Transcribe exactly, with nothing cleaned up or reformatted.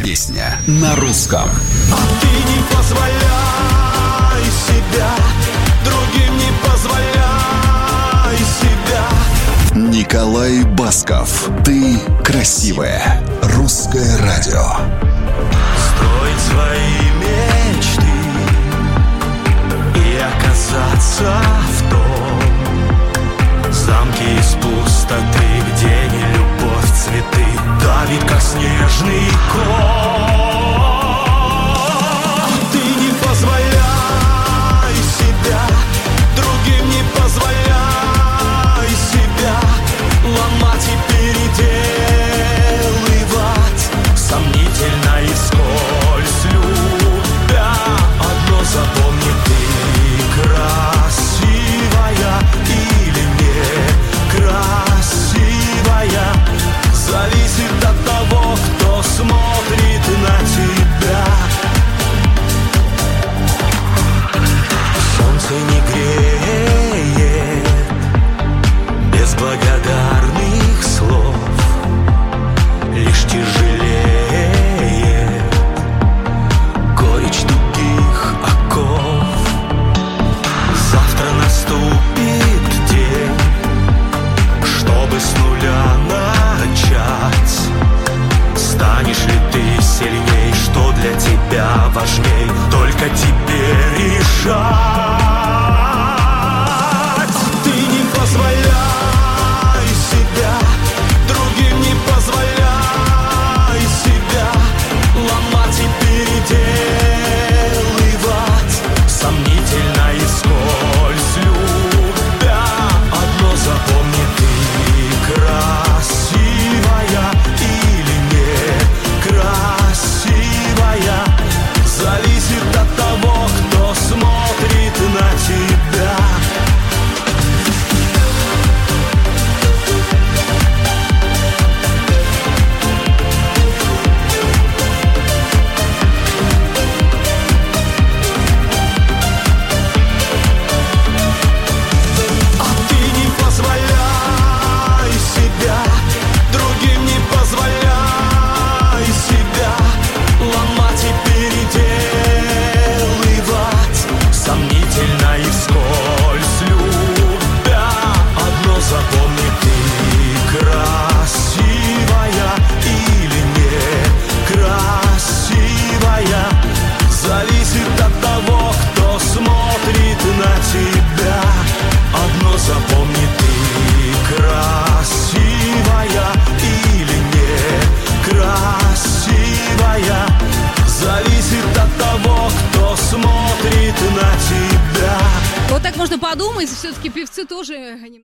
Песня на русском. А ты не позволяй себя, другим не позволяй себя. Николай Басков. Ты красивая. Русское радио. Строить свои мечты и оказаться в том замке из пустоты, где не любовь, цветы давит, как снежный ком. Ты не позволяй себя, другим не позволяй себя ломать и переделывать, сомнительно и скользь любя. Одно запомни, ты красивая или не красивая, зависит от того, кто смотрит на тебя. Солнце не греет без благодарных слов, лишь тяжелее горечь тугих оков. Завтра наступит день, чтобы с нуля начать. Станешь ли ты сильней, что для тебя важней, только тебе решать. Ты не позволяй себя, другим не позволяй себя ломать и переделывать, сомнительно и скользь любя. Одно запомни, ты красивая или не красивая, зависит от того, кто смотрит на тебя. Запомни, ты красивая или не красивая, зависит от того, кто смотрит на тебя. Вот так можно подумать, все-таки певцы тоже